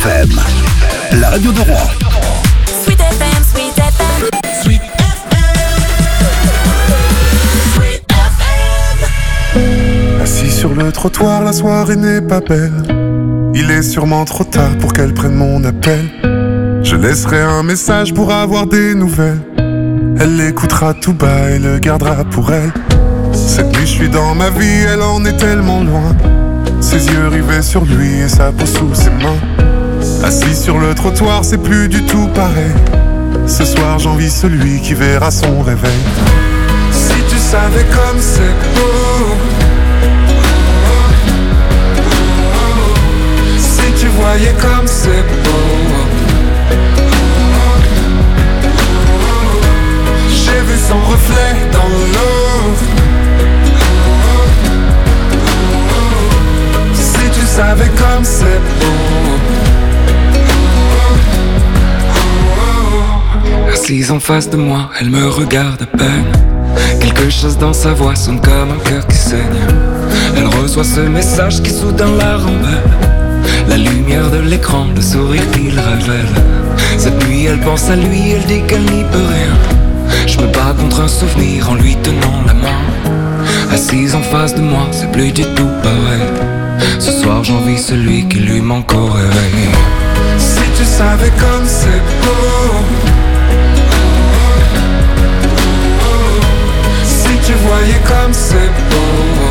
FM, la radio de Rouen. Sweet FM, Sweet FM, Sweet FM. Assis sur le trottoir, la soirée n'est pas belle. Il est sûrement trop tard pour qu'elle prenne mon appel. Je laisserai un message pour avoir des nouvelles. Elle l'écoutera tout bas et le gardera pour elle. Cette nuit je suis dans ma vie, elle en est tellement loin. Ses yeux rivés sur lui et sa peau sous ses mains. Assis sur le trottoir, c'est plus du tout pareil. Ce soir j'envie celui qui verra son réveil. Si tu savais comme c'est beau, si tu voyais comme c'est beau. J'ai vu son reflet dans l'eau. Si tu savais comme c'est beau. Assise en face de moi, elle me regarde à peine. Quelque chose dans sa voix sonne comme un cœur qui saigne. Elle reçoit ce message qui soudain la rembelle. La lumière de l'écran, le sourire qu'il révèle. Cette nuit elle pense à lui, elle dit qu'elle n'y peut rien. Je me bats contre un souvenir en lui tenant la main. Assise en face de moi, c'est plus du tout pareil. Ce soir j'envie celui qui lui manque au réveil. Si tu savais comme c'est beau. Si tu voyais comme c'est beau.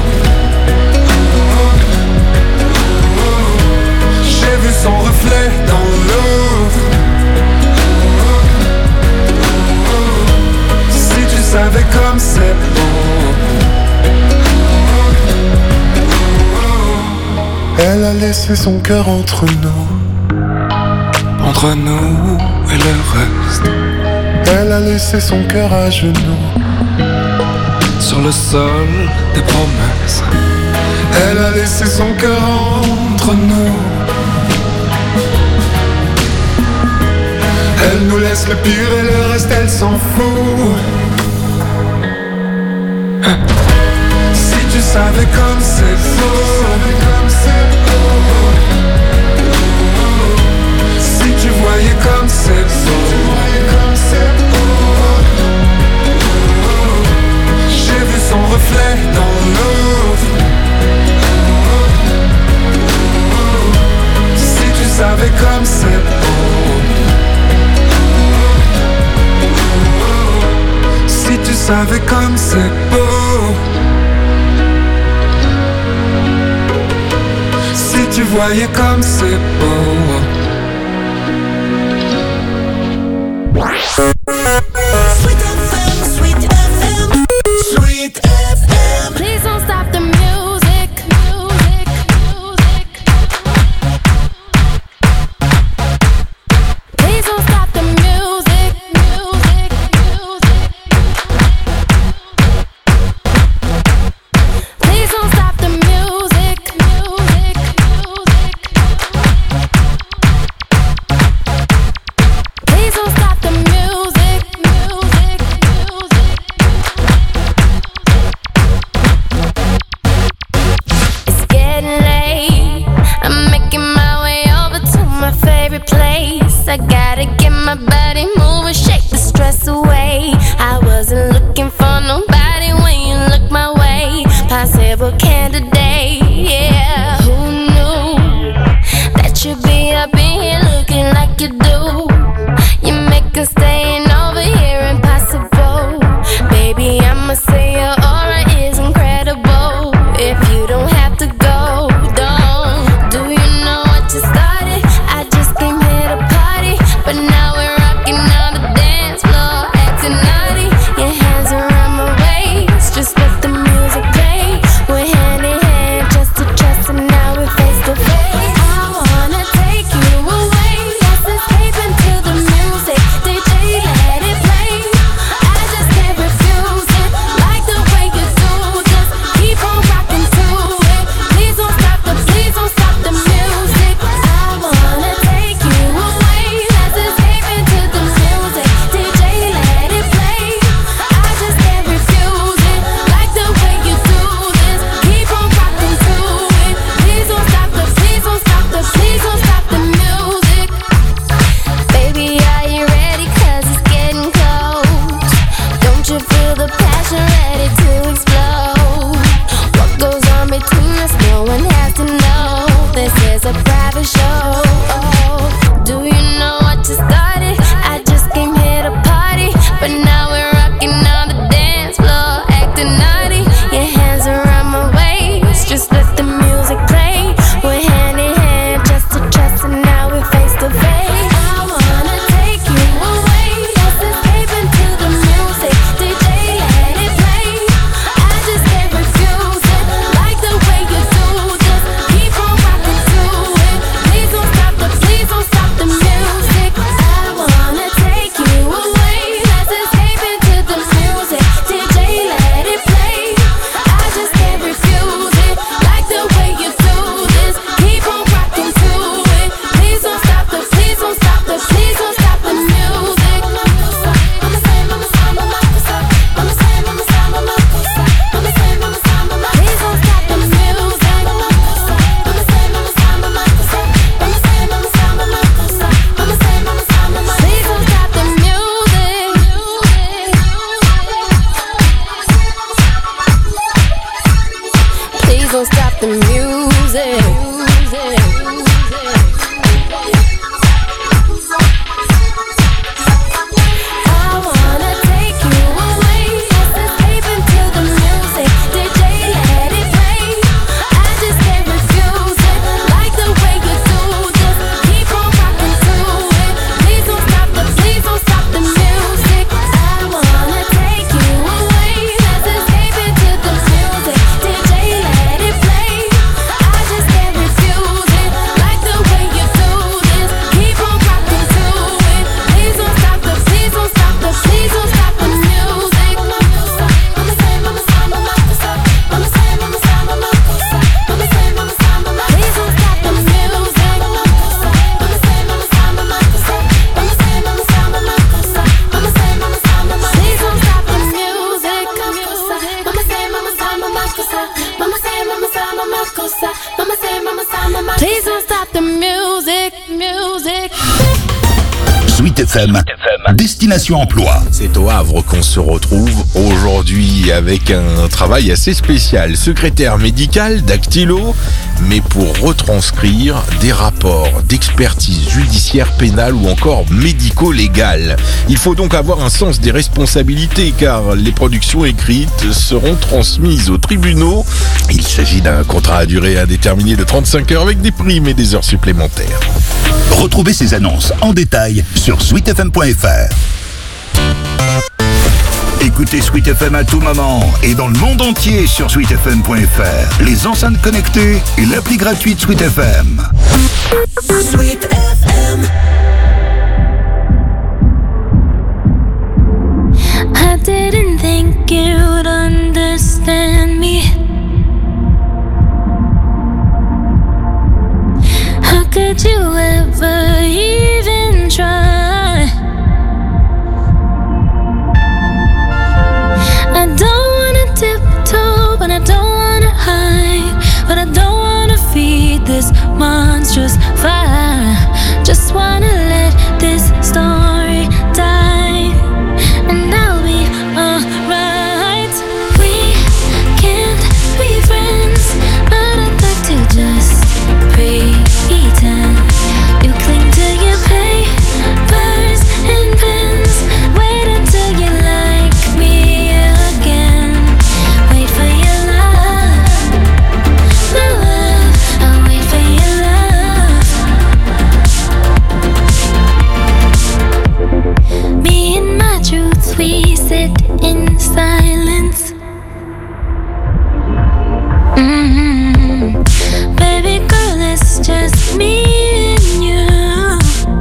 J'ai vu son reflet dans l'eau. Si tu savais comme c'est beau. Elle a laissé son cœur entre nous. Entre nous et le reste. Elle a laissé son cœur à genoux. Sur le sol des promesses. Elle a laissé son cœur entre nous. Elle nous laisse le pire et le reste elle s'en fout. Si tu savais comme c'est beau. Si tu voyais comme c'est beau. J'ai vu son reflet dans l'eau. Si tu savais comme c'est beau. Si tu savais comme c'est beau. Si tu voyais comme c'est beau. Sweet FM, Sweet FM, Sweet FM. Please don't stop the music. Please don't stop the music. Please don't stop the music. Please don't stop the music. It's getting late. I'm making my way over to my favorite place. I gotta get my body moving, shake the stress away. I wasn't looking for nobody when you look my way. Possible candidate, yeah. Who knew that you'd be up in here looking like you do? You make us staying over here impossible. Baby, I'ma say your aura is incredible. If you don't have to go, don't. Do you know what you started? I just came here to party, but now we're rocking on the dance floor, acting naughty. Your hands around my waist, just let the music play. We're hand in hand. don't stop the music. Please don't stop the music, music. Sweet FM, Destination Emploi. C'est au Havre qu'on se retrouve aujourd'hui avec un travail assez spécial. Secrétaire médical, dactylo, mais pour retranscrire des rapports d'expertise judiciaire, pénale ou encore médico-légale. Il faut donc avoir un sens des responsabilités car les productions écrites seront transmises aux tribunaux. Il s'agit d'un contrat à durée indéterminée de 35 heures avec des primes et des heures supplémentaires. Retrouvez ces annonces en détail sur sweetfm.fr. Écoutez Sweet FM à tout moment et dans le monde entier sur sweetfm.fr, les enceintes connectées et l'appli gratuite Sweet FM. Sweet FM. I didn't think you'd understand me. How could you ever even try? I don't wanna tiptoe, but I don't wanna hide. But I don't wanna feed this monstrous fire. Just wanna let this story die, and I'll be alright. We can't be friends, but I'd like to just pretend. You cling to your papers and pens. Wait until you like me again. Wait for your love, my love. I'll wait for your love. Me and my truth, we sit in silence. Baby girl, it's just me and you.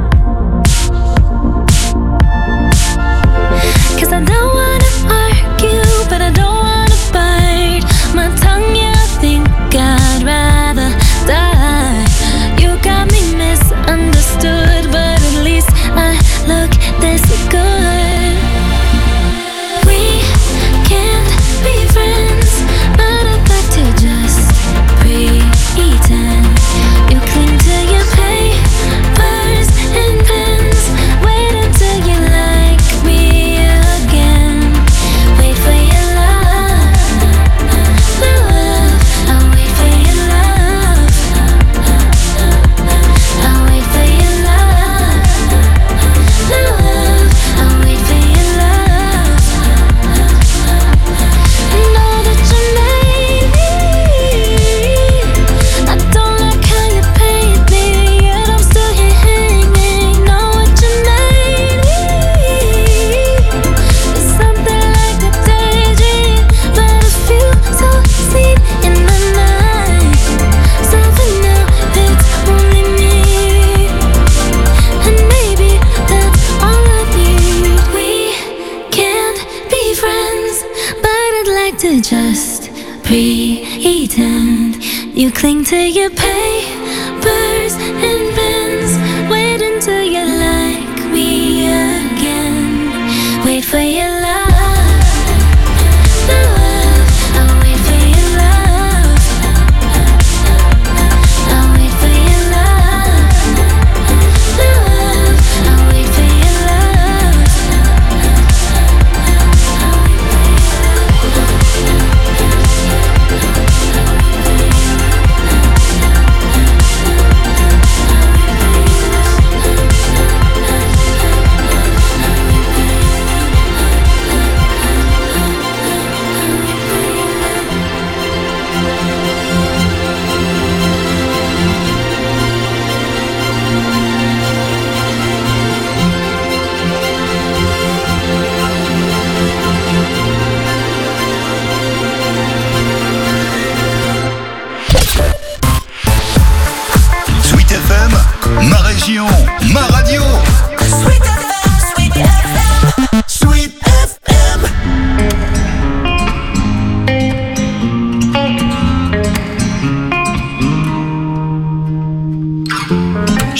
'Cause I don't wanna argue, but I don't wanna bite my tongue. Yeah, I think I'd rather die. You got me misunderstood, but at least I look this good. We can't be friends, but I'd like to just pretend. You cling to your papers and pens. Wait until you like me again. Wait for your love, my love. I'll wait for your love. I'll wait for your love, my love. I'll wait for your love. Know that you made me. I don't like how you paid me, yet I'm still here hanging. Know what you made me. It's something like a daydream, but I feel so seen in the night. So for now, it's only me, and maybe that's all I need. We can't be friends, but I'd like to just pretend. You cling to your papers and pens. Wait until you like me again. Wait for your love, my love. I'll wait for your love. I'll wait for your love, my love. I'll wait for your love. I'll wait for your love.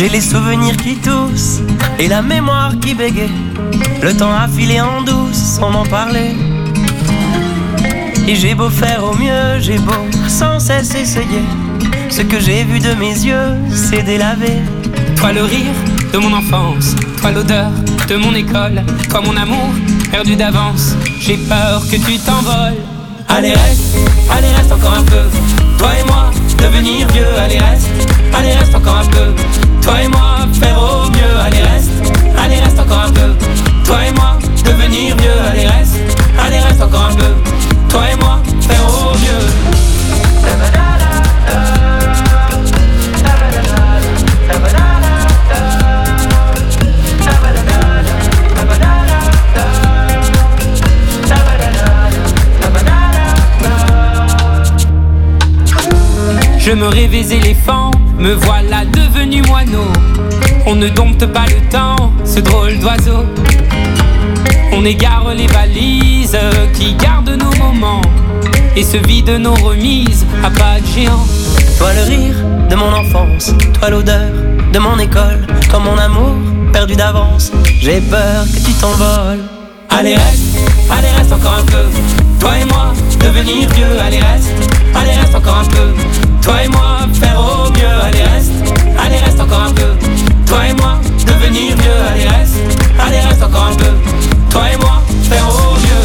J'ai les souvenirs qui toussent et la mémoire qui bégaye. Le temps a filé en douce sans m'en parler. Et j'ai beau faire au mieux, j'ai beau sans cesse essayer. Ce que j'ai vu de mes yeux, c'est délavé. Toi le rire de mon enfance, toi l'odeur de mon école, toi mon amour perdu d'avance. J'ai peur que tu t'envoles. Allez reste encore un peu. Toi et moi, devenir vieux. Allez reste encore un peu. Toi et moi, faire au mieux. Allez reste encore un peu. Toi et moi, devenir vieux. Allez reste encore un peu. Toi et moi, faire au mieux. Je me rêvais éléphant, me voilà devenu moineau. On ne dompte pas le temps, ce drôle d'oiseau. On égare les balises qui gardent nos moments et se vident nos remises à pas de géant. Toi le rire de mon enfance, toi l'odeur de mon école, toi mon amour perdu d'avance. J'ai peur que tu t'envoles. Allez reste encore un peu. Toi et moi, devenir vieux. Allez reste encore un peu. Toi et moi, faire au mieux. Allez reste encore un peu. Toi et moi, devenir vieux. Allez reste encore un peu. Toi et moi, faire au mieux.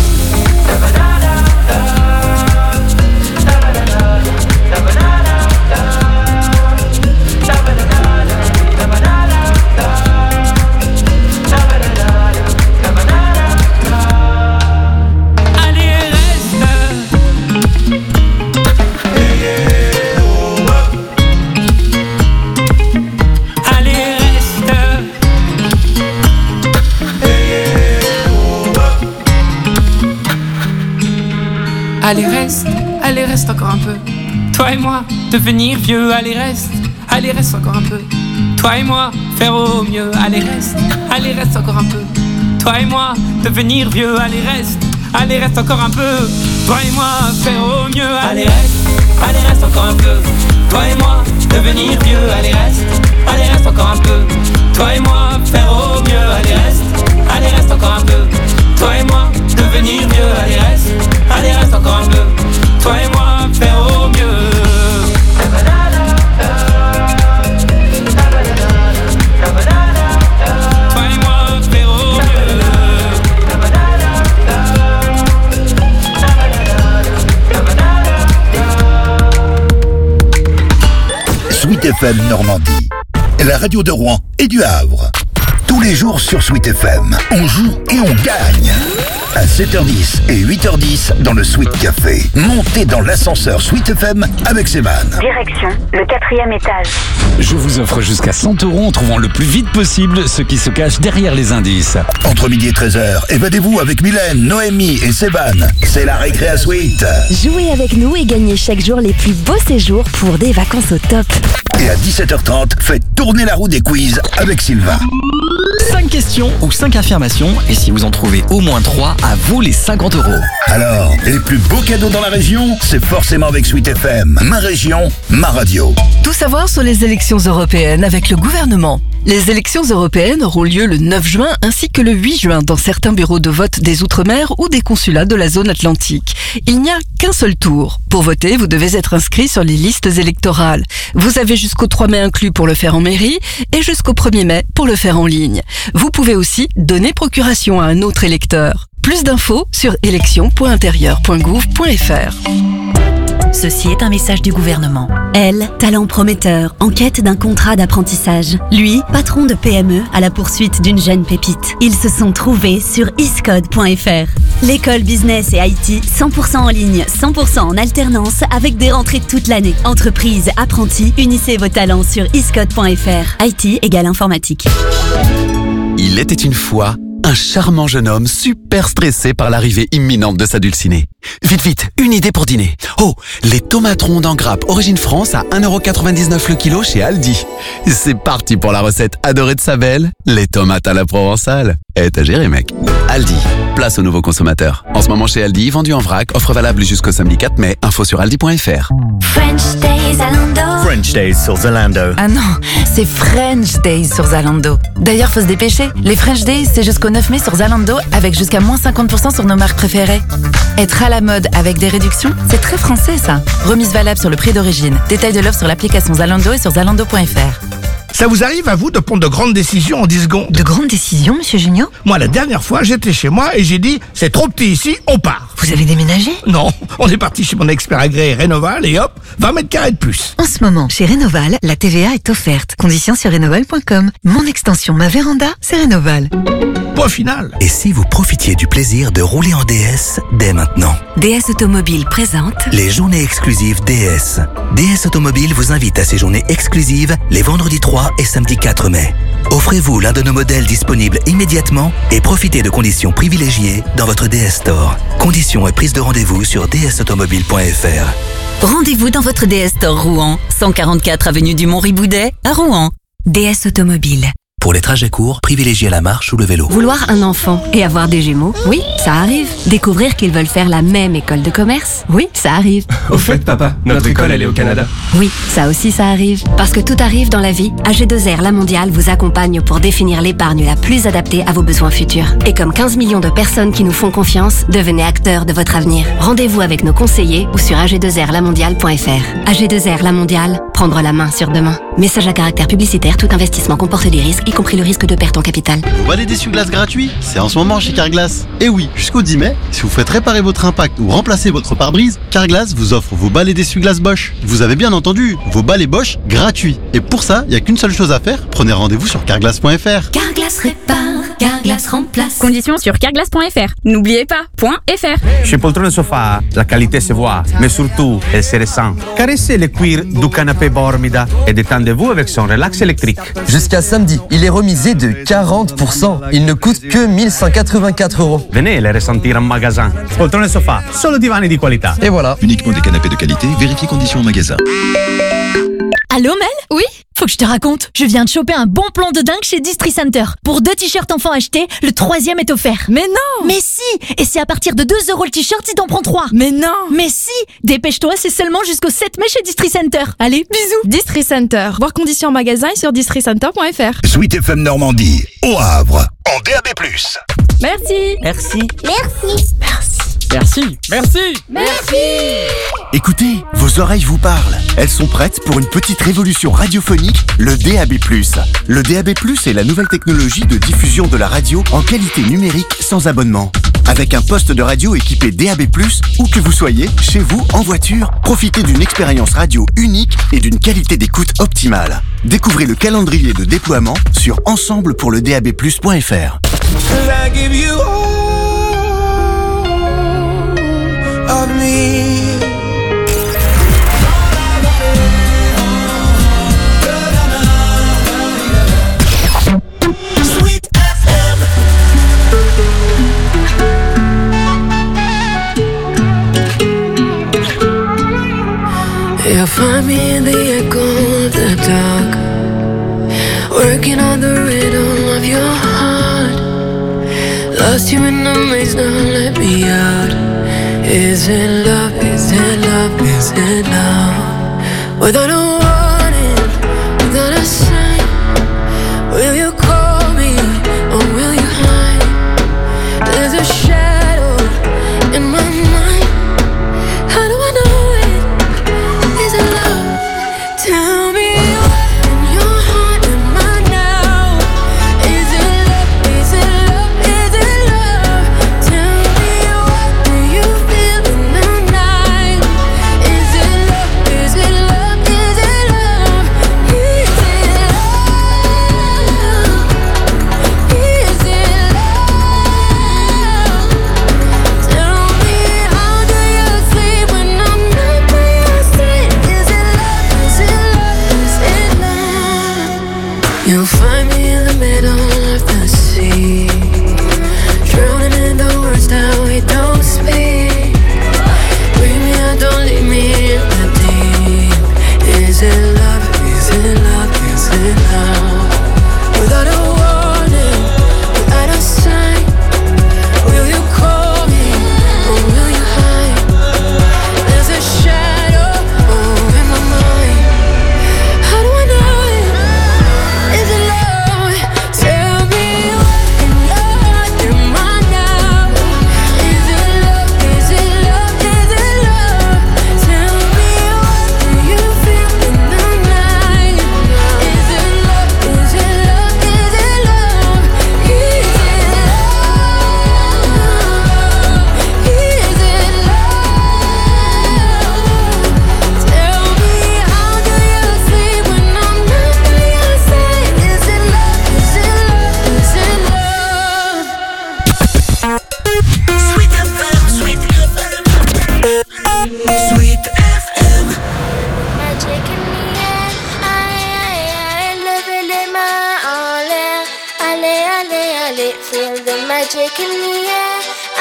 Allez reste encore un peu. Toi et moi, devenir vieux. Allez reste encore un peu. Toi et moi, faire au mieux. Allez reste encore un peu. Toi et moi, devenir vieux. Allez reste encore un peu. Toi et moi, faire au mieux. Allez reste encore un peu. Toi et moi, devenir vieux. Allez reste encore un peu. Toi et moi, faire au mieux. Allez reste encore un peu. Toi et moi, devenir vieux. Allez reste encore un peu. Toi et moi, faire au mieux. Toi et moi, faire au mieux. Sweet FM Normandie, la radio de Rouen et du Havre. Tous les jours sur Sweet FM, on joue et on gagne. À 7h10 et 8h10 dans le Sweet Café. Montez dans l'ascenseur Sweet FM avec Seman. Direction le 4e étage. Je vous offre jusqu'à 100 € en trouvant le plus vite possible ce qui se cache derrière les indices. Entre midi et 13h, évadez-vous avec Mylène, Noémie et Seban. C'est la récré à Sweet. Jouez avec nous et gagnez chaque jour les plus beaux séjours pour des vacances au top. Et à 17h30, faites tourner la roue des quiz avec Sylvain. 5 questions ou 5 affirmations, et si vous en trouvez au moins 3, à vous les 50 €. Alors, les plus beaux cadeaux dans la région, c'est forcément avec Sweet FM. Ma région, ma radio. Tout savoir sur les élections européennes avec le gouvernement. Les élections européennes auront lieu le 9 juin ainsi que le 8 juin dans certains bureaux de vote des Outre-mer ou des consulats de la zone atlantique. Il n'y a qu'un seul tour. Pour voter, vous devez être inscrit sur les listes électorales. Vous avez jusqu'au 3 mai inclus pour le faire en mairie et jusqu'au 1er mai pour le faire en ligne. Vous pouvez aussi donner procuration à un autre électeur. Plus d'infos sur élection.intérieur.gouv.fr. Ceci est un message du gouvernement. Elle, talent prometteur, en quête d'un contrat d'apprentissage. Lui, patron de PME à la poursuite d'une jeune pépite. Ils se sont trouvés sur iscode.fr. L'école business et IT 100% en ligne, 100% en alternance avec des rentrées toute l'année. Entreprise, apprentis, unissez vos talents sur iscode.fr. IT égale informatique. Il était une fois un charmant jeune homme super stressé par l'arrivée imminente de sa dulcinée. Vite, une idée pour dîner. Oh, les tomates rondes en grappe Origine France à 1,99 € le kilo chez Aldi. C'est parti pour la recette adorée de sa belle, les tomates à la provençale. T'as géré, mec. Aldi, place aux nouveaux consommateurs. En ce moment chez Aldi, vendu en vrac, offre valable jusqu'au samedi 4 mai. Info sur aldi.fr. French Days à Lando. French Days sur Zalando. Ah non, c'est French Days sur Zalando. D'ailleurs, faut se dépêcher. Les French Days, c'est jusqu'au 9 mai sur Zalando avec jusqu'à moins 50% sur nos marques préférées. Être à la mode avec des réductions, c'est très français ça. Remise valable sur le prix d'origine. Détail de l'offre sur l'application Zalando et sur zalando.fr. Ça vous arrive à vous de prendre de grandes décisions en 10 secondes? De grandes décisions, monsieur Junio? Moi, la dernière fois, j'étais chez moi et j'ai dit « C'est trop petit ici, on part ». Vous avez déménagé? Non, on est parti chez mon expert agréé Rénoval et hop, 20 mètres carrés de plus. En ce moment, chez Rénoval, la TVA est offerte. Conditions sur rénoval.com. Mon extension Ma Véranda, c'est Rénoval. Point final. Et si vous profitiez du plaisir de rouler en DS dès maintenant? DS Automobile présente les journées exclusives DS. DS Automobile vous invite à ces journées exclusives les vendredis 3 et samedi 4 mai. Offrez-vous l'un de nos modèles disponibles immédiatement et profitez de conditions privilégiées dans votre DS Store. Conditions et prise de rendez-vous sur dsautomobile.fr. Rendez-vous dans votre DS Store Rouen, 144 avenue du Mont-Riboudet à Rouen. DS Automobile. Pour les trajets courts, privilégiez la marche ou le vélo. Vouloir un enfant et avoir des jumeaux, oui, ça arrive. Découvrir qu'ils veulent faire la même école de commerce, oui, ça arrive. Au fait, papa, notre école, elle est au Canada. Oui, ça aussi, ça arrive. Parce que tout arrive dans la vie, AG2R La Mondiale vous accompagne pour définir l'épargne la plus adaptée à vos besoins futurs. Et comme 15 millions de personnes qui nous font confiance, devenez acteurs de votre avenir. Rendez-vous avec nos conseillers ou sur ag2rlamondiale.fr. AG2R La Mondiale, prendre la main sur demain. Message à caractère publicitaire, tout investissement comporte des risques, y compris le risque de perte en capital. Vous balai d'essuie-glace gratuit? C'est en ce moment chez Carglass. Et oui, jusqu'au 10 mai, si vous faites réparer votre impact ou remplacer votre pare-brise, Carglass vous offre vos balais d'essuie-glace Bosch. Vous avez bien entendu, vos balais Bosch gratuits. Et pour ça, il n'y a qu'une seule chose à faire, prenez rendez-vous sur carglass.fr. Carglass répare, Carglass remplace. Conditions sur carglass.fr. N'oubliez pas, .fr. Chez Poltrone Sofa, la qualité se voit, mais surtout, elle se ressent. Caressez le cuir du canapé Bormida et détendez-vous avec son relax électrique. Jusqu'à samedi, il est remisé de 40%. Il ne coûte que 1184 €. Venez les ressentir en magasin. Poltrone Sofa, solo divani di qualità. Et voilà. Uniquement des canapés de qualité, vérifiez conditions en magasin. Allô Mel? Oui? Faut que je te raconte. Je viens de choper un bon plan de dingue chez Distri Center. Pour 2 t-shirts enfants achetés, le 3e est offert. Mais non! Mais si! Et c'est à partir de 2 € le t-shirt si t'en prends 3. Mais non! Mais si! Dépêche-toi, c'est seulement jusqu'au 7 mai chez Distri Center. Allez, bisous! Distri Center. Voir conditions en magasin et sur districenter.fr. Sweet FM Normandie, au Havre, en DAB+. Merci! Merci. Merci! Merci. Merci. Merci. Merci! Écoutez, vos oreilles vous parlent. Elles sont prêtes pour une petite révolution radiophonique, le DAB+. Le DAB+, est la nouvelle technologie de diffusion de la radio en qualité numérique sans abonnement. Avec un poste de radio équipé DAB+, où que vous soyez, chez vous, en voiture, profitez d'une expérience radio unique et d'une qualité d'écoute optimale. Découvrez le calendrier de déploiement sur ensemblepourledab+.fr. Of me. Sweet FM. You'll find me in the echo of the dark, working on the rhythm of your heart. Lost you in the maze, now let me out. Is it love, is it love, is it love? Without a warning, without a sign, will you call me or will you hide? There's a shadow in my mind. How do I know it? Is it love? Tell me what in your heart am I now? Is it love, is it love, is it love? Tell me what do you feel in the night? Is it love, is it love, is it love? magic in the air.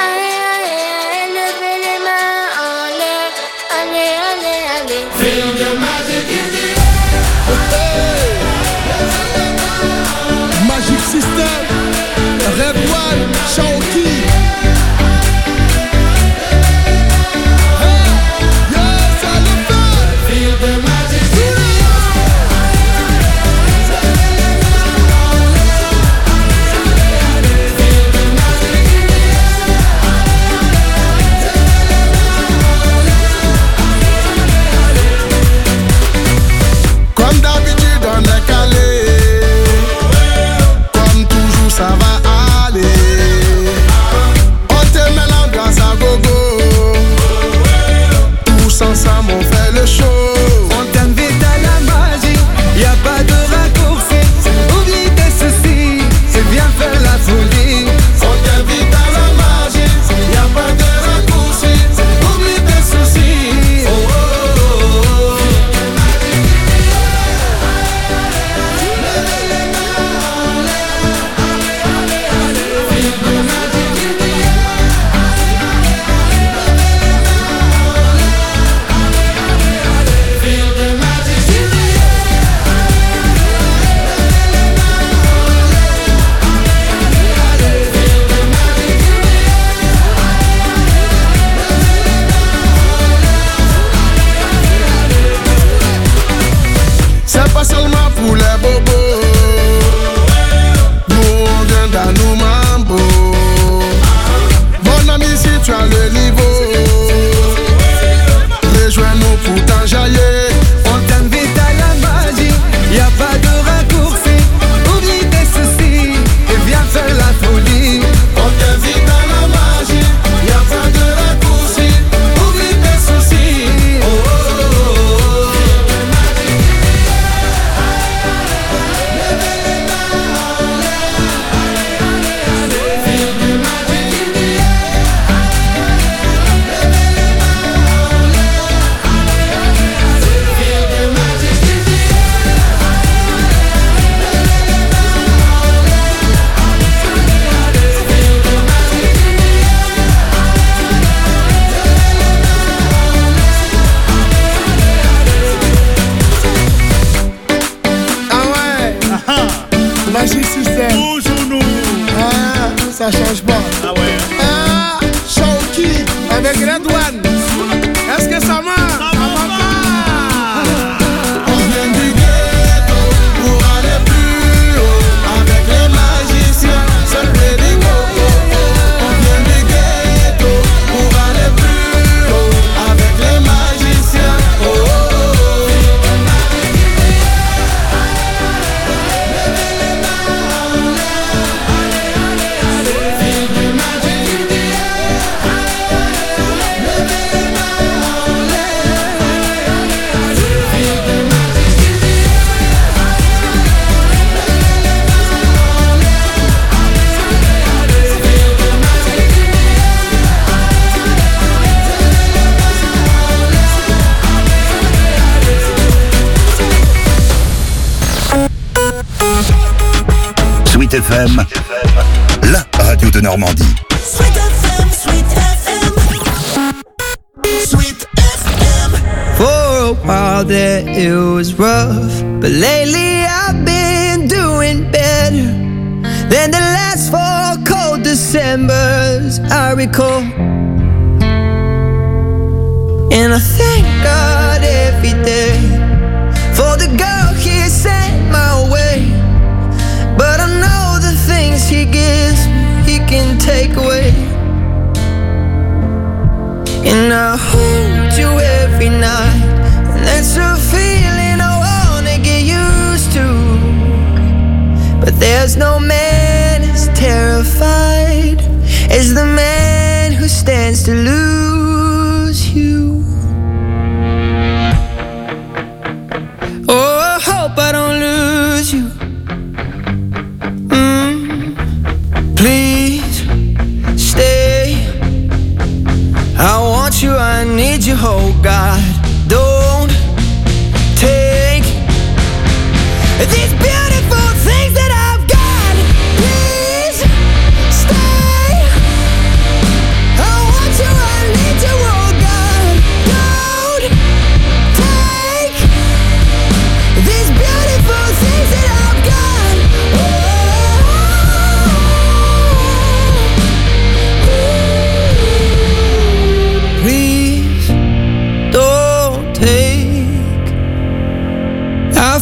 Levez les mains en l'air. Allez, allez, allez. Feel the magic in the air. Magic System, Red One, Shaoki. Yes, I love that. Feel the magic in the air. Comme d'habitude on est calé, comme toujours ça va aller. On te met l'ambiance à gogo, tous ensemble on fait le show. On t'invite à la magie, y a pas de raccourci. Oublie tes soucis, c'est bien faire la folie. On t'invite à la magie, y a pas de raccourci. Oublie tes soucis. Oh, oh, oh, oh. C'est pas seulement pour les bobos, nous on vient dans nos mambo. Mon ami, si tu as le niveau, rejoins-nous pour t'enjailler. On t'invite à la magie, y a pas de raccourci. Oublie tes soucis et viens faire la folie. On t'invite à la magie, y a pas de raccourci. Oublie tes soucis. Oh, oh, oh, oh. Magic System. Toujours nous. Ah, ça change pas. Ah ouais. Ah, Shaoki avec Red One. Est-ce que ça marche? Ça va pas. On vient du ghetto pour aller plus haut. Avec les magiciens, c'est pretty go. On vient du ghetto pour aller plus haut. Avec les magiciens. Oh, oh, oh. Sweet FM, la radio de Normandie. Sweet FM, Sweet FM, Sweet FM. For a while there it was rough, but lately I've been doing better than the last 4 cold Decembers I recall. And I thank God every day for the girl He sent my way. But I know the things He gives me, He can take away. And I hold you every night, and that's a feeling I wanna get used to. But there's no man as terrified as the man who stands to lose you. Oh, I hope I don't lose you. Please stay. I want you, I need you, oh God. Don't take these beautiful things that I've got. Please stay.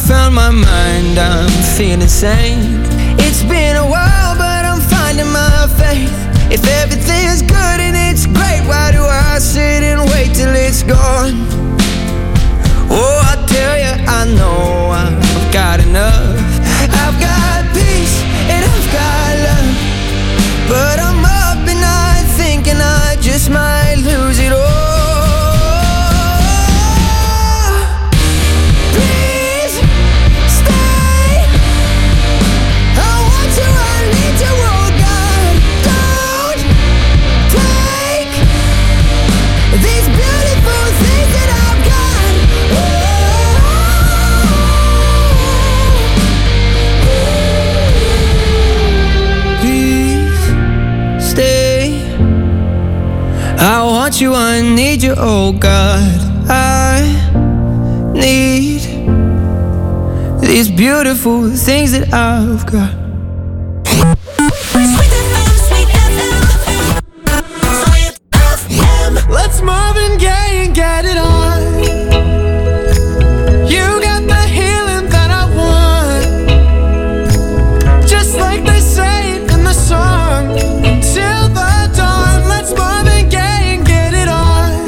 found my mind, I'm feeling sane. It's been a while, but I'm finding my faith. If everything is good and it's great, why do I sit and wait till it's gone? Oh, I tell you, I know I've got enough. I've got peace and I've got love, but I'm up at night thinking I just might lose it all. Please stay. I want you, I need you, oh God. Don't take these beautiful things that I've got. Please stay. I want you, I need you, oh God. I need these beautiful things that I've got. Let's Marvin Gaye and get it on. You got the healing that I want, just like they say in the song. Till the dawn, let's Marvin Gaye and get it on.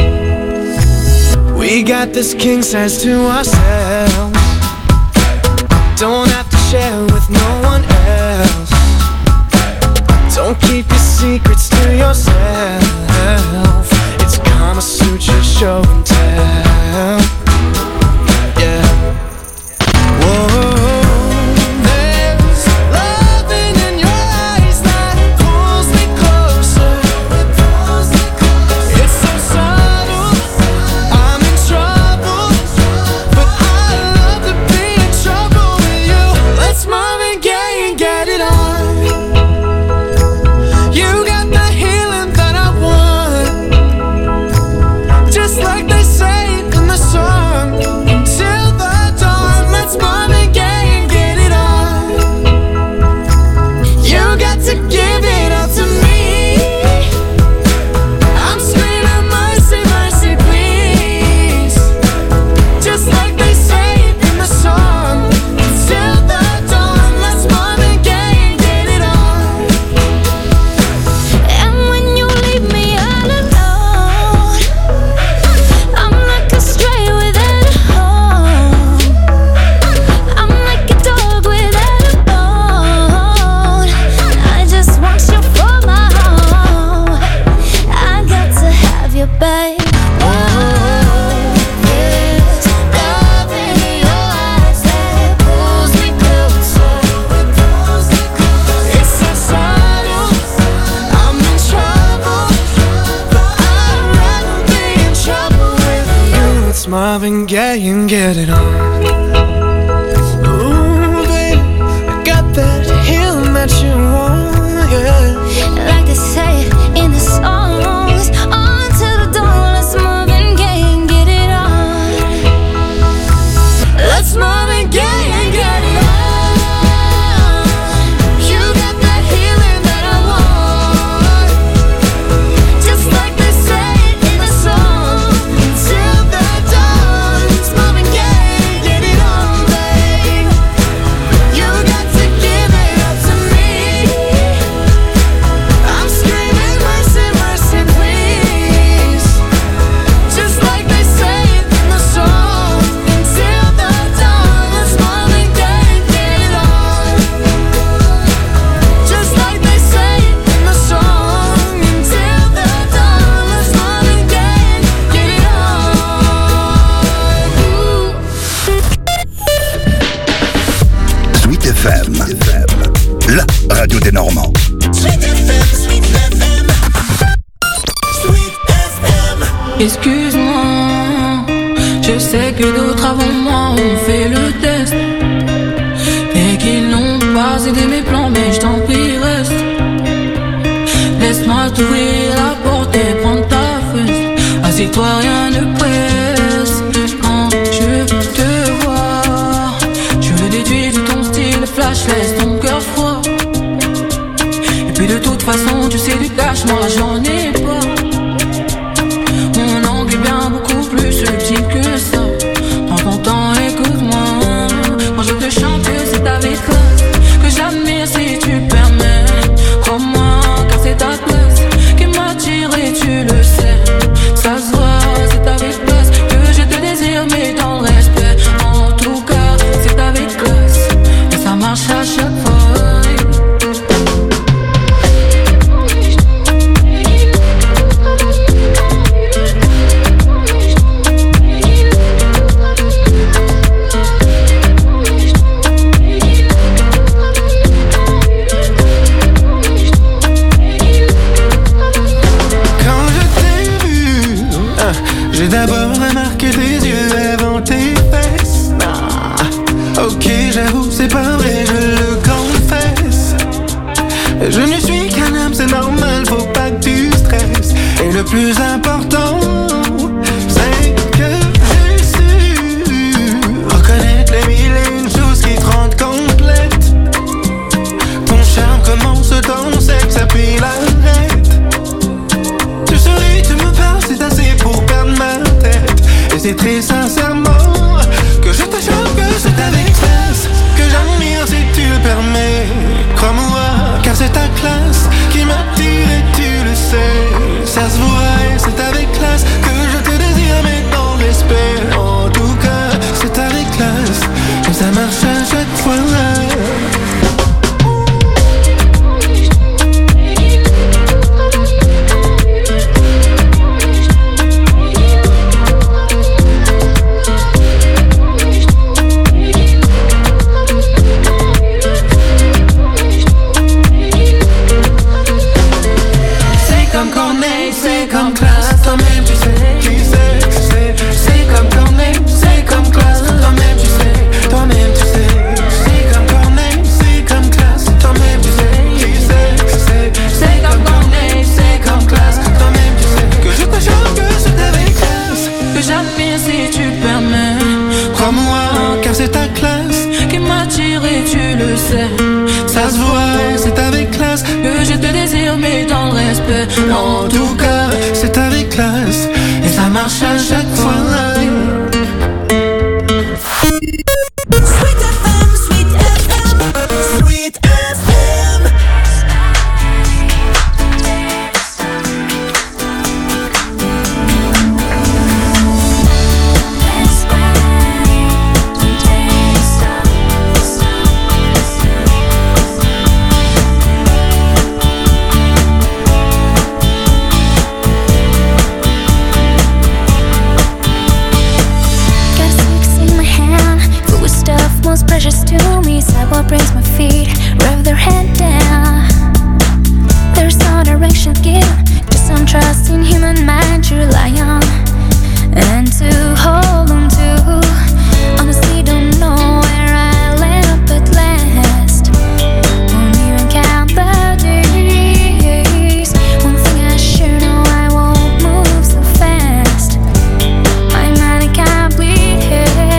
We got this king size to ourselves, don't have to share with no one else. Don't keep your secrets to yourself. It's Kama Sutra show and tell. Yeah. Whoa. There's loving in your eyes that pulls me closer. It's so subtle, I'm in trouble, but I love to be in trouble with you. Let's Marvin Gaye and get it on. You got the healing that I want, just like they say in the song. Till the dawn, let's Marvin Gaye and get it on. You got to give it all to me. I'm screaming mercy, mercy, please, just like they say in the song. Till the dawn, let's Marvin Gaye and get it on. And when you leave me all alone, I'm like a stray without a home. I'm like a dog without a bone. I just want you for my home. I got to have you, babe. There's love in your eyes that pulls me closer. It's so subtle, I'm in trouble, but I'd rather be in trouble with you. It's Marvin Gaye and get it on. Ooh, baby, I got that healing that you want, yeah. Like they say in the songs, on to the dawn, let's Marvin Gaye and get it on. Let's Marvin Gaye and get it on. You got that healing that I want, just like they say in the song. Till the dawn, let's Marvin Gaye and get it on, babe. You got to give it up to me. I'm screaming mercy, mercy, please, just like they say in the song. Until the dawn, let's Marvin Gaye and get it on, just like they say in the song. Until the dawn, let's Marvin Gaye and get it on. Sweet FM, la radio des Normands. Excuse-moi, je sais que d'autres avant moi ont fait le test et qu'ils n'ont pas aidé mes plans, mais je t'en prie reste. Laisse-moi t'ouvrir la porte et prendre ta fesse. Assieds-toi, rien ne presse. Quand je te vois, je le déduis de ton style flash, laisse ton cœur froid. Et puis de toute façon, tu sais du cash, moi j'en ai pas. Mon angle est bien beaucoup plus subtil que ça. Prends ton temps, écoute-moi. remarqué tes yeux avant tes fesses. Ok, j'avoue, c'est pas vrai, je le confesse. Je ne suis qu'un homme, c'est normal, faut pas que tu stresses. Et le plus important, c'est que j'ai su reconnaître les mille et une choses qui te rendent complète. Ton charme commence dans le sexe, puis l'arrête. Tu souris, tu me parles, c'est assez pour perdre ma tête. Et c'est très sincèrement que je te jure que c'est avec classe que j'admire si tu le permets. Crois-moi, car c'est ta classe qui m'attire et tu le sais. Ça se voit et c'est avec classe que je te désire, mais dans le respect. En tout cas, c'est avec classe que ça marche à chaque fois. C'est comme classe, toi-même tu sais qui c'est comme Corneille, c'est comme classe, toi-même tu sais, toi-même tu sais. C'est comme Corneille, c'est comme classe, toi-même tu sais qui c'est comme Corneille, c'est comme classe, toi-même tu sais. Que je te jure que c'est avec classe que j'admire si tu permets. Crois-moi, car c'est ta classe qui m'attire et tu le sais. Ça se voit, c'est avec classe que je te désire, mais dans le respect. En tout cas, c'est avec classe et ça marche à chaque fois. Sweet FM, Sweet FM, Sweet FM. Precious to me, sidewalk brings my feet, rev their head down. There's no direction given, just some trust in human mind to rely on and to hold on to. Honestly, don't know where I land up at last. Won't even count the days. One thing I sure know, I won't move so fast. My mind can't bleed here.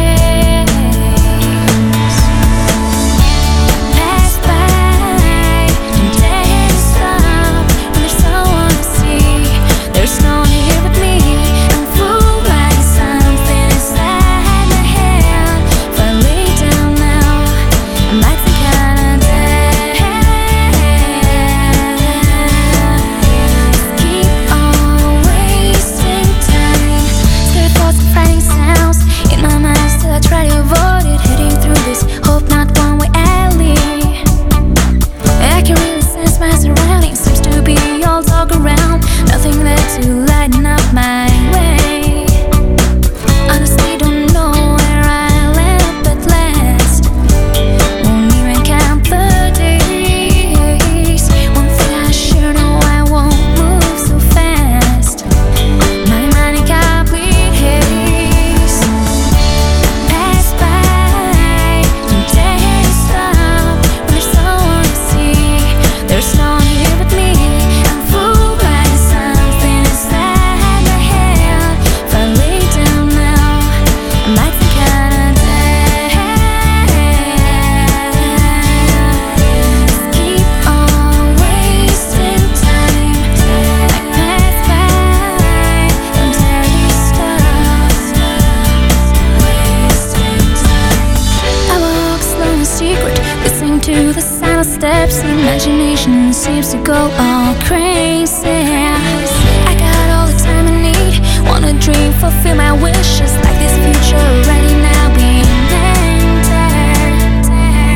Steps, imagination seems to go all crazy. I got all the time I need, wanna dream, fulfill my wishes, like this future already now being entered.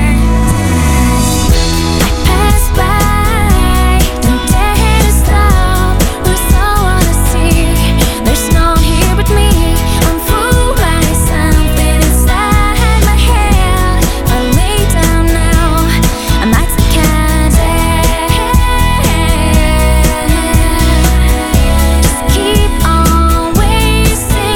I pass by, don't dare to stop, we're so on the sea. There's no one here but me, I'm fooled by something inside my head. I lay down now, I might keep on wasting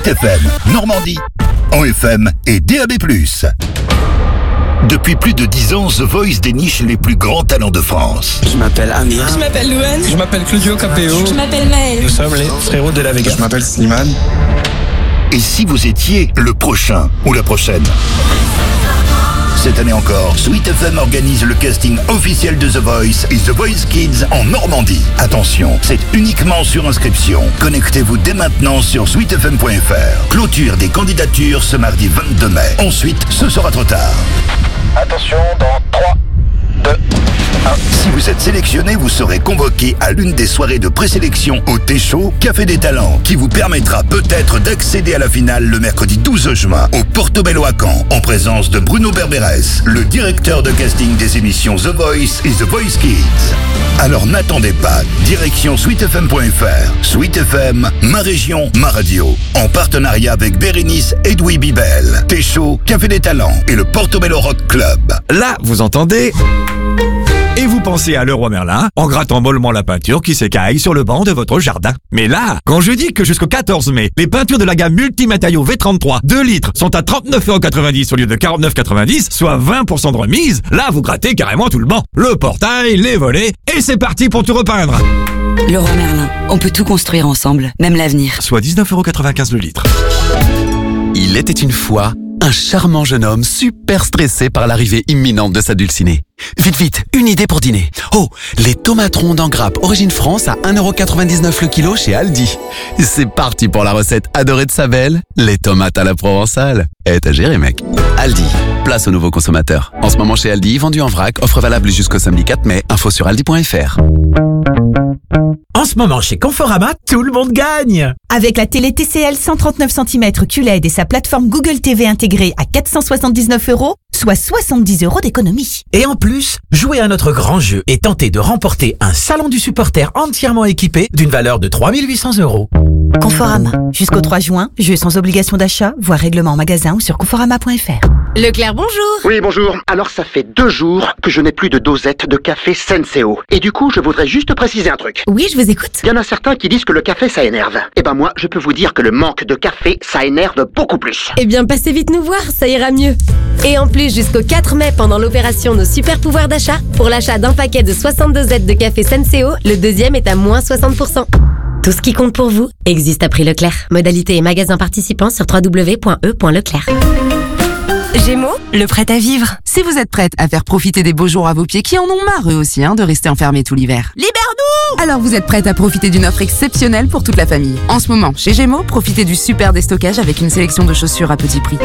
Sweet FM, Normandie, en FM et DAB+. Depuis plus de 10 ans, The Voice déniche les plus grands talents de France. Je m'appelle Amir. Je m'appelle Louane. Je m'appelle Claudio Capéo. Je m'appelle Maël. Nous sommes les frérots de la Vega. Je m'appelle Slimane. Et si vous étiez le prochain ou la prochaine? Cette année encore, Sweet FM organise le casting officiel de The Voice et The Voice Kids en Normandie. Attention, c'est uniquement sur inscription. Connectez-vous dès maintenant sur sweetfm.fr. Clôture des candidatures ce mardi 22 mai. Ensuite, ce sera trop tard. Attention, dans 3, 2, 1. Si vous êtes sélectionné, vous serez convoqué à l'une des soirées de présélection au Téchaud, Café des Talents, qui vous permettra peut-être d'accéder à la finale le mercredi 12 juin au Portobello à Caen, en présence de Bruno Berberes, le directeur de casting des émissions The Voice et The Voice Kids. Alors n'attendez pas, direction sweetfm.fr. Sweet FM, ma région, ma radio. En partenariat avec Bérénice et Edoui Bibel, Téchaud, Café des Talents et le Portobello Rock Club. Là, vous entendez ? Et vous pensez à Leroy Merlin en grattant mollement la peinture qui s'écaille sur le banc de votre jardin. Mais là, quand je dis que jusqu'au 14 mai, les peintures de la gamme Multimatériaux V33 2 litres sont à 39,90€ au lieu de 49,90€, soit 20% de remise, là vous grattez carrément tout le banc. Le portail, les volets, et c'est parti pour tout repeindre. Leroy Merlin, on peut tout construire ensemble, même l'avenir. Soit 19,95€ le litre. Il était une fois un charmant jeune homme super stressé par l'arrivée imminente de sa dulcinée. Vite, vite, une idée pour dîner. Oh, les tomates rondes en grappe Origine France à 1,99€ le kilo chez Aldi. C'est parti pour la recette adorée de sa belle, les tomates à la provençale. T'as géré, mec. Aldi, place aux nouveaux consommateurs. En ce moment chez Aldi, vendu en vrac, offre valable jusqu'au samedi 4 mai, info sur aldi.fr. En ce moment, chez Conforama, tout le monde gagne! Avec la télé TCL 139 cm QLED et sa plateforme Google TV intégrée à 479€, soit 70€ d'économie. Et en plus, jouez à notre grand jeu et tentez de remporter un salon du supporter entièrement équipé d'une valeur de 3800€. Conforama. Jusqu'au 3 juin, jeu sans obligation d'achat, voire règlement en magasin ou sur conforama.fr. Leclerc, bonjour. Oui, bonjour. Alors ça fait 2 jours que je n'ai plus de dosette de café Senseo. Et du coup, je voudrais juste préciser un truc. Oui, je vous écoute. Il y en a certains qui disent que le café, ça énerve. Eh ben moi, je peux vous dire que le manque de café, ça énerve beaucoup plus. Eh bien, passez vite nous voir, ça ira mieux. Et en plus, jusqu'au 4 mai, pendant l'opération Nos Super Pouvoirs d'achat, pour l'achat d'un paquet de 60 dosettes de café Senseo, le deuxième est à moins 60%. Tout ce qui compte pour vous existe à prix Leclerc. Modalité et magasins participants sur www.e.leclerc. Gémeaux, le prêt à vivre. Si vous êtes prête à faire profiter des beaux jours à vos pieds qui en ont marre eux aussi de rester enfermés tout l'hiver. Libère-nous! Alors vous êtes prête à profiter d'une offre exceptionnelle pour toute la famille. En ce moment, chez Gémeaux, profitez du super déstockage avec une sélection de chaussures à petit prix.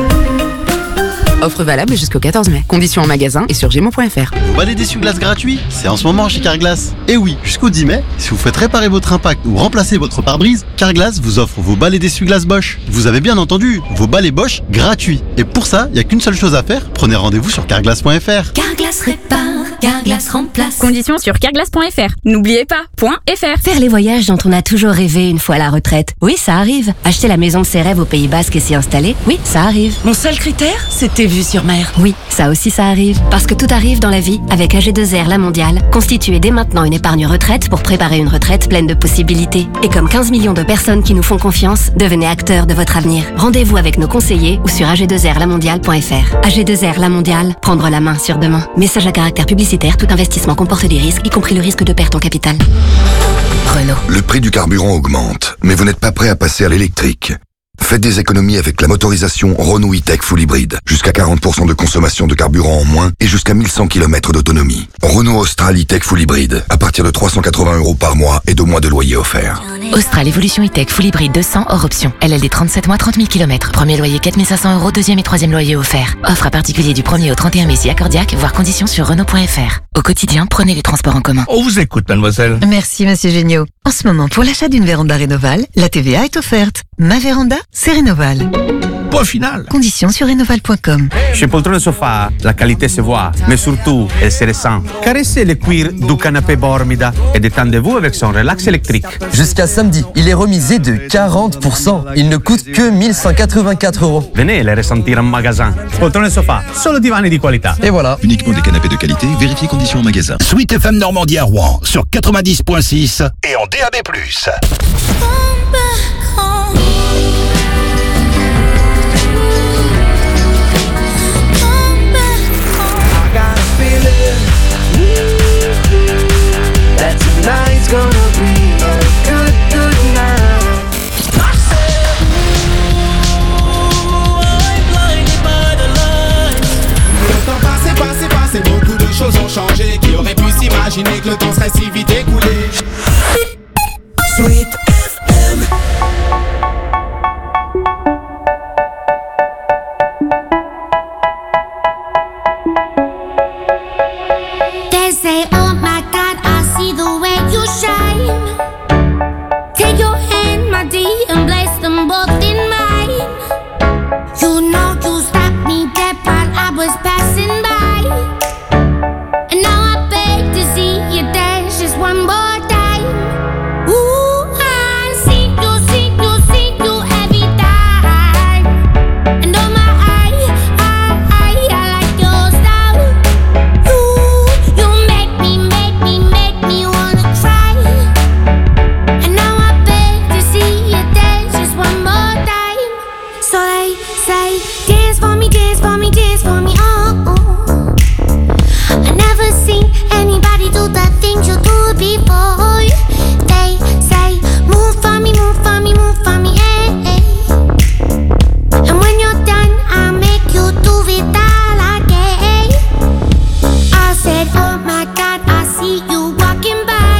Offre valable jusqu'au 14 mai. Conditions en magasin et sur gémeaux.fr. Vos balais d'essuie-glace gratuits, c'est en ce moment chez Carglass. Et oui, jusqu'au 10 mai, si vous faites réparer votre impact ou remplacer votre pare-brise, Carglass vous offre vos balais d'essuie-glace Bosch. Vous avez bien entendu, vos balais Bosch gratuits. Et pour ça, il n'y a qu'une seule chose à faire, prenez rendez-vous sur carglass.fr. Carglass répare, Carglass remplace. Conditions sur carglass.fr. N'oubliez pas, .fr. Faire les voyages dont on a toujours rêvé une fois à la retraite. Oui, ça arrive. Acheter la maison de ses rêves au Pays Basque et s'y installer. Oui, ça arrive. Mon seul critère, c'était vue sur mer. Oui, ça aussi ça arrive. Parce que tout arrive dans la vie avec AG2R La Mondiale. Constituez dès maintenant une épargne retraite pour préparer une retraite pleine de possibilités. Et comme 15 millions de personnes qui nous font confiance, devenez acteurs de votre avenir. Rendez-vous avec nos conseillers ou sur ag2rlamondiale.fr. AG2R La Mondiale, prendre la main sur demain. Message à caractère publicitaire, tout investissement comporte des risques, y compris le risque de perte en capital. Renault. Le prix du carburant augmente, mais vous n'êtes pas prêt à passer à l'électrique. Faites des économies avec la motorisation Renault E-Tech Full Hybrid. Jusqu'à 40% de consommation de carburant en moins et jusqu'à 1100 km d'autonomie. Renault Austral E-Tech Full Hybrid. À partir de 380€ par mois et 2 mois de loyer offert. Austral Evolution E-Tech Full Hybrid 200 hors option. LLD 37 mois, 30 000 km. Premier loyer 4500€, deuxième et troisième loyer offert. Offre à particulier du 1er au 31 mai si accordiaque, voire conditions sur Renault.fr. Au quotidien, prenez les transports en commun. On vous écoute, mademoiselle. Merci, monsieur Géniaud. En ce moment, pour l'achat d'une véranda Rénoval, la TVA est offerte. Ma véranda, c'est Rénoval. Point final. Conditions sur rénoval.com. Chez Poltrone Sofa, la qualité se voit, mais surtout, elle se ressent. Caressez le cuir du canapé Bormida et détendez-vous avec son relax électrique. Jusqu'à samedi, il est remisé de 40%. Il ne coûte que 1184€. Venez les ressentir en magasin. Poltrone Sofa, solo divani di qualità. Et voilà. Uniquement des canapés de qualité, vérifiez conditions en magasin. Sweet FM Normandie à Rouen sur 90.6 et en DAB+. They say, oh my God, I see the way you shine. Take your hand, my dear, and place them both in mine. You know you stopped me dead while I was passing by. And now I beg to see you dance just one more time. Ooh, I see you every time. And oh my, I like your style. You make me wanna cry. And now I beg to see you dance just one more time. So they say, dance for me, dance for me, dance for me, oh, oh. I never seen anybody do the things you do before. They say, move for me, move for me, move for me, eh, eh. And when you're done, I'll make you do it all again. I said, oh my God, I see you walking by.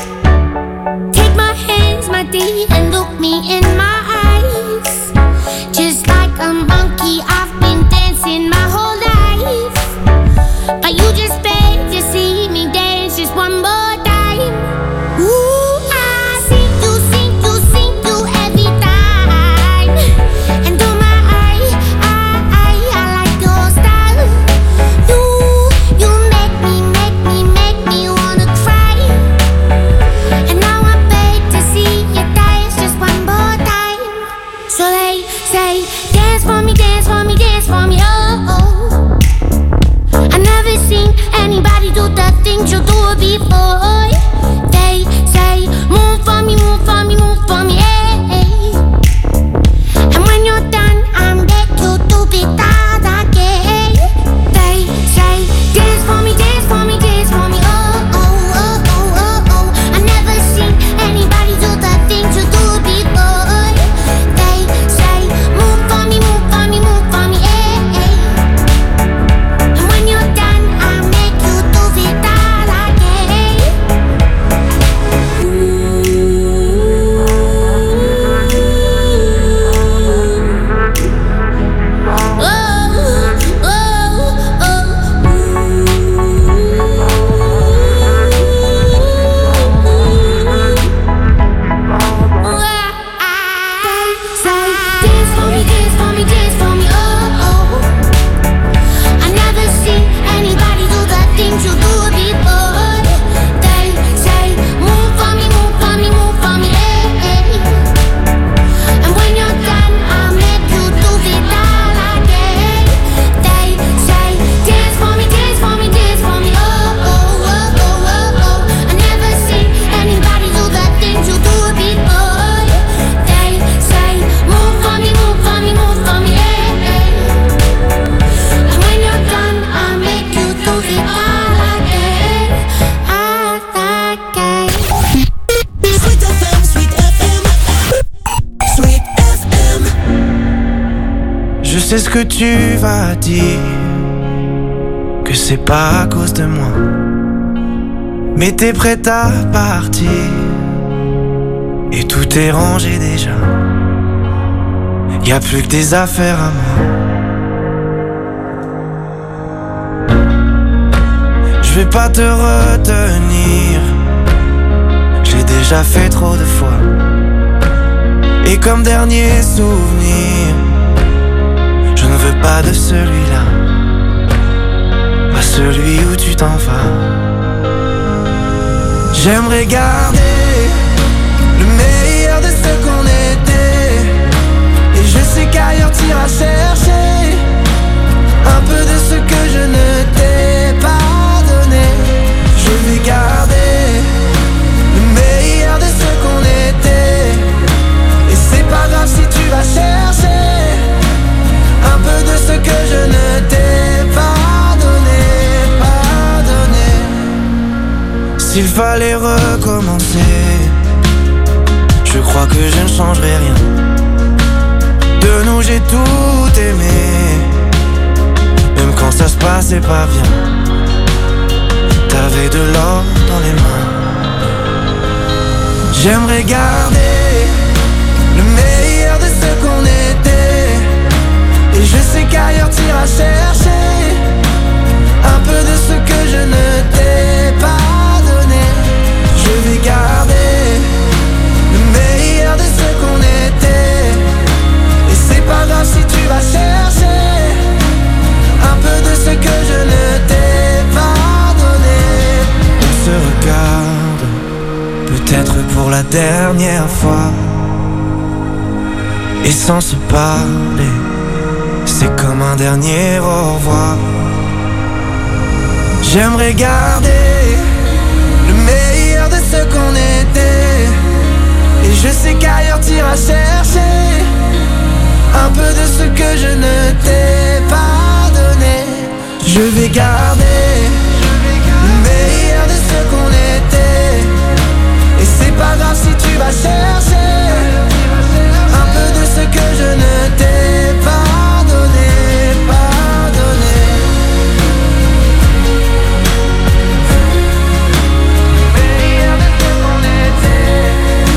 Take my hands, my dear, and look me in my eyes. Just like a monkey, I've been dancing my whole life. But you just beg to see me dance just one more time. Ooh, I see you every time. And oh my, I like your style. You make me wanna cry. And now I beg to see you dance just one more time. So they say, dance for me, dance for me, dance for me, oh, oh. I never seen anybody do the things you do before. They say, move for me, move for me, move for me, eh, eh. And when you're done, I'll make you do it all again. They say, dance for me, dance for me, dance for me, oh, oh, oh, oh, oh, oh. I never seen anybody do the things you do before. They say, move for me, move for me, move for me, eh, eh. And when you're done, I'll make you do it all again. Je sais ce que tu vas dire, que c'est pas à cause de moi, mais t'es prête à partir, et tout est rangé déjà. Y'a plus que des affaires à moi. Je vais pas te retenir, j'ai déjà fait trop de fois. Et comme dernier souvenir, je ne veux pas de celui-là, pas celui où tu t'en vas. J'aimerais garder le meilleur de ce qu'on était, et je sais qu'ailleurs t'iras chercher un peu de ce que je ne t'ai pas donné. Je vais garder le meilleur de ce qu'on était, et c'est pas grave si tu vas chercher un peu de ce que je ne t'ai pas donné, pas donné. S'il fallait recommencer, je crois que je ne changerai rien. De nous j'ai tout aimé, même quand ça se passait pas bien. T'avais de l'or dans les mains. J'aimerais garder chercher un peu de ce que je ne t'ai pas donné. Je vais garder le meilleur de ce qu'on était. Et c'est pas grave si tu vas chercher un peu de ce que je ne t'ai pas donné. On se regarde, peut-être pour la dernière fois, et sans se parler, c'est comme un dernier au revoir. J'aimerais garder le meilleur de ce qu'on était. Et je sais qu'ailleurs t'iras chercher un peu de ce que je ne t'ai pas donné. Je vais garder le meilleur de ce qu'on était. Et c'est pas grave si tu vas chercher un peu de ce que je ne t'ai pas donné, pas donné. Meilleur de ce qu'on était.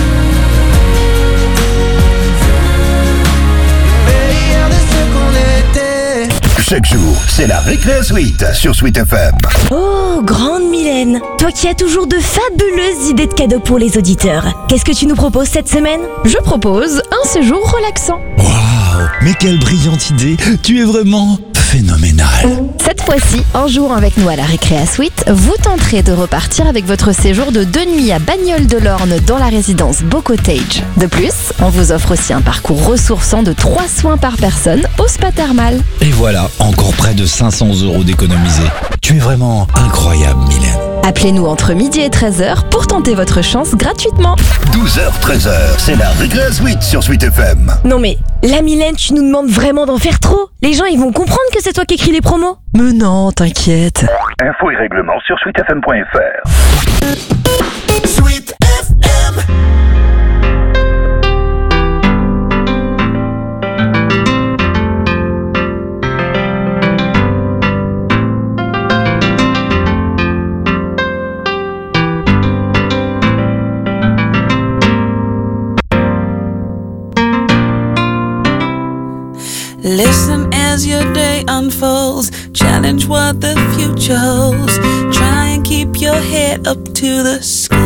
Meilleur de ce qu'on était. Chaque jour, c'est la Récré Suite sur Sweet FM. Oh, grande Mylène, toi qui as toujours de fabuleuses idées de cadeaux pour les auditeurs. Qu'est-ce que tu nous proposes cette semaine? Je propose un séjour relaxant. Waouh, mais quelle brillante idée! Tu es vraiment phénoménal. Cette fois-ci, en jouant avec nous à la Récréa Suite, vous tenterez de repartir avec votre séjour de 2 nuits à Bagnoles-de-l'Orne dans la résidence Beau Cottage. De plus, on vous offre aussi un parcours ressourçant de 3 soins par personne au spa thermal. Et voilà, encore près de 500 € d'économiser. Tu es vraiment incroyable, Mylène. Appelez-nous entre midi et 13h pour tenter votre chance gratuitement. 12h, 13h, c'est la Récré Suite sur Sweet FM. Non mais, là Mylène, tu nous demandes vraiment d'en faire trop. Les gens, ils vont comprendre que c'est toi qui écris les promos. Mais non, t'inquiète. Infos et règlements sur sweetfm.fr. Sweet FM. Listen as your day unfolds. Challenge what the future holds. Try and keep your head up to the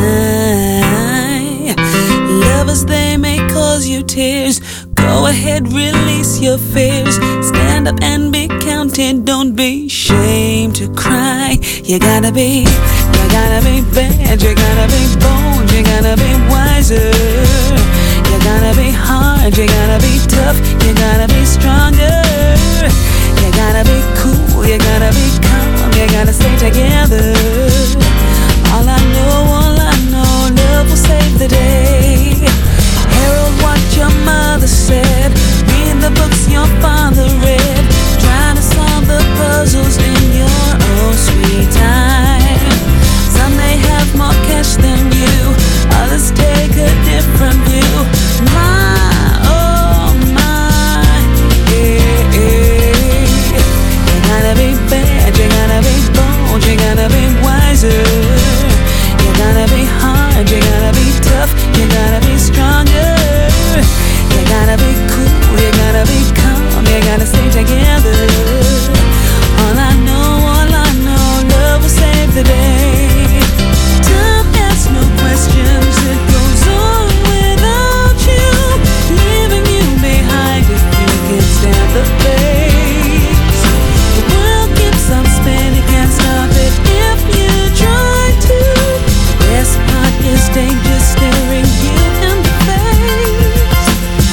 sky. Lovers, they may cause you tears. Go ahead, release your fears. Stand up and be counted. Don't be ashamed to cry. You gotta be bad. You gotta be bold. You gotta be wiser. You gotta be hard, you gotta be tough, you gotta be stronger. You gotta be cool, you gotta be calm, you gotta stay together. All I know, love will save the day. Herald what your mother said, read the books your father read. Try to solve the puzzles in your own sweet time. Some may have more cash than you, others take a different view. My, oh my, yeah, yeah. You gotta be bad, you gotta be bold, you gotta be wiser. You gotta be hard, you gotta be tough, you gotta be stronger. You gotta be cool, you gotta be calm, you gotta stay together. All I know, love will save the day. Time asks no questions, it goes on without you, leaving you behind if you can stand the pace. The world keeps on spinning, can't stop it if you try to. The best part is danger staring you in the face.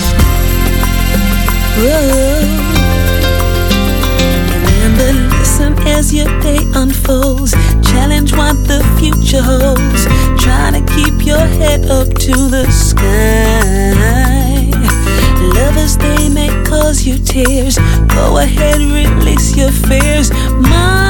Whoa. Remember, listen as your day unfolds. Challenge what the future holds. Try to keep your head up to the sky. Lovers, they may cause you tears. Go ahead, release your fears. My